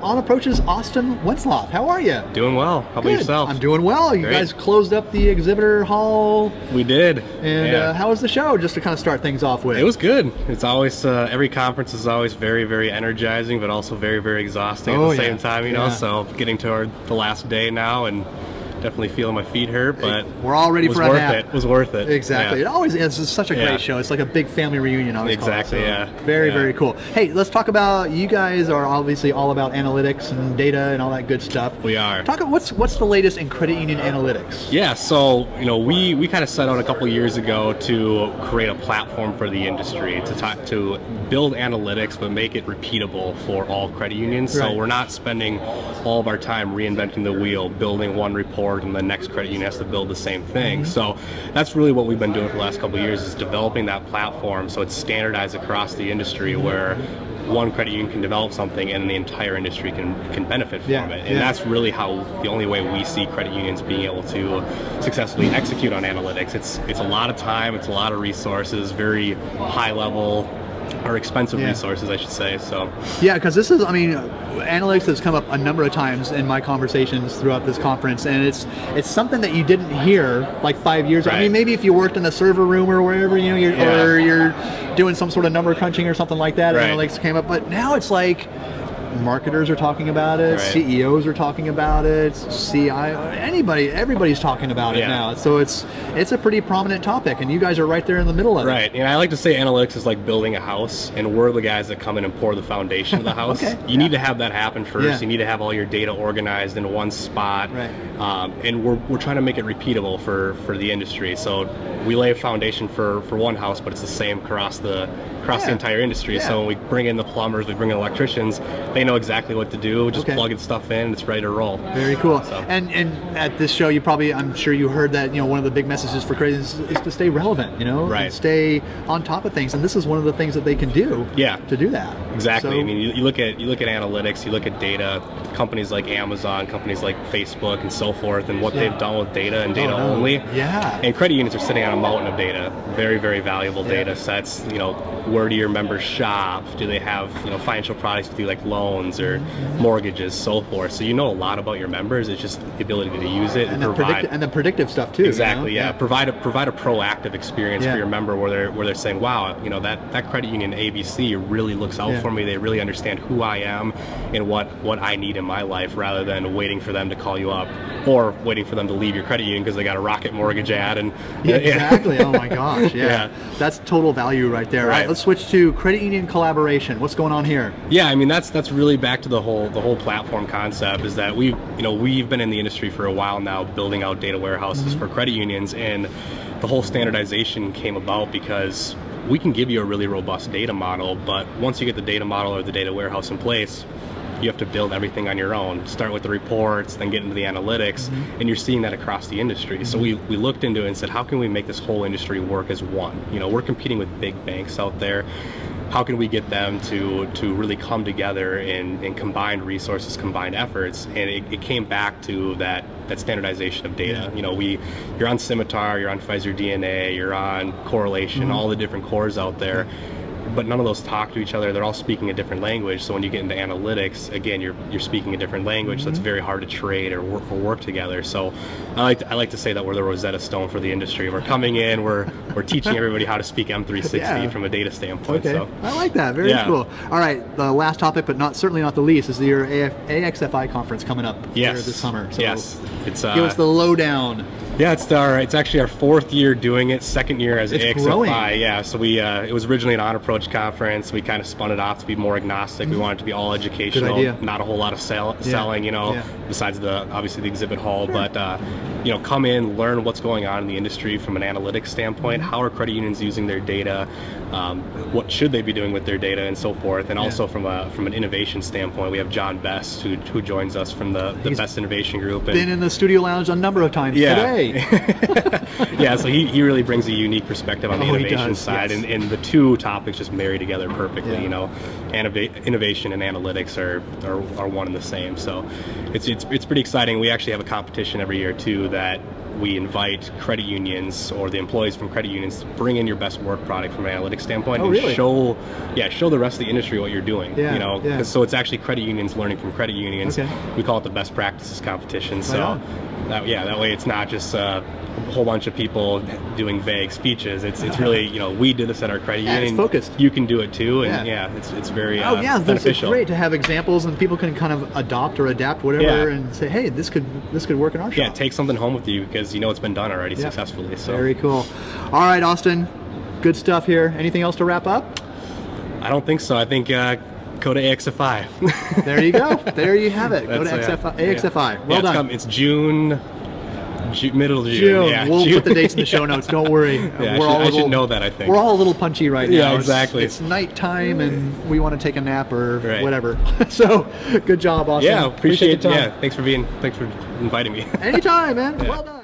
On Approach's Austin Wenzloff. How are you? Doing well. How about yourself? I'm doing well. You guys closed up the exhibitor hall. We did. And how was the show, just to kind of start things off with? It was good. It's always, every conference is always very, very energizing, but also very, very exhausting at the same time, you know, so getting toward the last day now and definitely feeling my feet hurt, but we're all ready for a nap. It was worth it. Exactly. It always is. It's such a great show. It's like a big family reunion. Exactly. Very, very cool. Hey, let's talk about, you guys are obviously all about analytics and data and all that good stuff. We are. Talk about what's the latest in credit union analytics? Yeah. So we kind of set out a couple years ago to create a platform for the industry to build analytics, but make it repeatable for all credit unions. So we're not spending all of our time reinventing the wheel, building one report, and the next credit union has to build the same thing. So that's really what we've been doing for the last couple of years, is developing that platform so it's standardized across the industry, where one credit union can develop something and the entire industry can benefit from it. And that's really the only way we see credit unions being able to successfully execute on analytics. It's a lot of time, it's a lot of resources, very high level, or expensive resources, I should say. So yeah, because this is, I mean, analytics has come up a number of times in my conversations throughout this conference, and it's something that you didn't hear like 5 years ago. I mean, maybe if you worked in the server room or wherever, you know, or you're doing some sort of number crunching or something like that, analytics came up. But now it's like marketers are talking about it, CEOs are talking about it, everybody's talking about it now. So it's a pretty prominent topic, and you guys are right there in the middle of it. Right, and I like to say analytics is like building a house, and we're the guys that come in and pour the foundation of the house. You need to have that happen first. You need to have all your data organized in one spot, and we're trying to make it repeatable for the industry. So we lay a foundation for one house, but it's the same across the entire industry. So when we bring in the plumbers, we bring in electricians, they know exactly what to do, just plugging stuff in, it's ready to roll. Very cool. So. And at this show, I'm sure you heard that, you know, one of the big messages for credit is to stay relevant, you know, and stay on top of things, and this is one of the things that they can do to do that. Exactly. So, I mean, you look at analytics, you look at data, companies like Amazon, companies like Facebook and so forth, and what they've done with data and data only. And credit unions are sitting on a mountain of data, very, very valuable data sets. You know, where do your members shop? Do they have, you know, financial products with you like loans or mortgages, so forth? So you know a lot about your members. It's just the ability to use it and provide the predictive stuff too. Exactly. You know? Provide a proactive experience for your member, where they're saying, wow, you know, that credit union ABC really looks out for me. They really understand who I am and what I need in my life, rather than waiting for them to call you up or waiting for them to leave your credit union because they got a Rocket Mortgage ad. And exactly. Oh my gosh. That's total value right there. Right. Let's switch to credit union collaboration. What's going on here? Yeah, I mean, that's really back to the whole platform concept, is that we've been in the industry for a while now, building out data warehouses for credit unions, and the whole standardization came about because we can give you a really robust data model, but once you get the data model or the data warehouse in place, you have to build everything on your own. Start with the reports, then get into the analytics, and you're seeing that across the industry. So we looked into it and said, how can we make this whole industry work as one? You know, we're competing with big banks out there. How can we get them to really come together in combined resources, combined efforts? And it came back to that standardization of data. You know, you're on Symitar, you're on Pfizer DNA, you're on Correlation, all the different cores out there. But none of those talk to each other. They're all speaking a different language. So when you get into analytics, again, you're speaking a different language. So it's very hard to trade or work together. So I like to say that we're the Rosetta Stone for the industry. We're coming in, we're teaching everybody how to speak M360 from a data standpoint. So I like that. Very cool. All right, the last topic, but certainly not the least, is your AXFI conference coming up later this summer. So it's give us the lowdown. Yeah, it's actually our 4th year doing it, 2nd year as AXFI. Growing. Yeah, so it was originally an On Approach conference. We kind of spun it off to be more agnostic. We wanted it to be all educational, not a whole lot of selling, you know, besides obviously the exhibit hall. But you know, come in, learn what's going on in the industry from an analytics standpoint. How are credit unions using their data? What should they be doing with their data, and so forth. And also from an innovation standpoint, we have John Best who joins us from the Best Innovation Group. Been in the studio lounge a number of times today. say. Yeah, so he really brings a unique perspective on the Oh, he innovation does, side, yes. and the two topics just marry together perfectly. Yeah. You know, innovation and analytics are one and the same. So it's pretty exciting. We actually have a competition every year too that we invite credit unions or the employees from credit unions to bring in your best work product from an analytics standpoint Oh, and really? show the rest of the industry what you're doing. Yeah, You know, yeah. so it's actually credit unions learning from credit unions. Okay. We call it the best practices competition. Right So on. that way it's not just a whole bunch of people doing vague speeches. It's really, you know, we did this at our credit Yeah, it's union. focused. You can do it too, and Yeah. it's very Oh yeah, this is beneficial. great to have examples and people can kind of adopt or adapt whatever Yeah. and say, hey, this could work in our shop. Yeah, take something home with you because you know it's been done already Yeah. successfully. So Very cool. All right, Austin, good stuff here. Anything else to wrap up? I don't think so. I think go to AXFI. There you go. There you have it. Go to That's, AXFI. AXFI. Well it's done. It's June, middle of June. June. Yeah, We'll June. put the dates in the show notes. Don't worry. Yeah, I should know that, I think. We're all a little punchy right now. Yeah, It's- exactly. It's nighttime and we want to take a nap or Right. whatever. So, good job, Austin. Yeah, appreciate the time. Yeah, thanks for inviting me. Anytime, man. Yeah. Well done.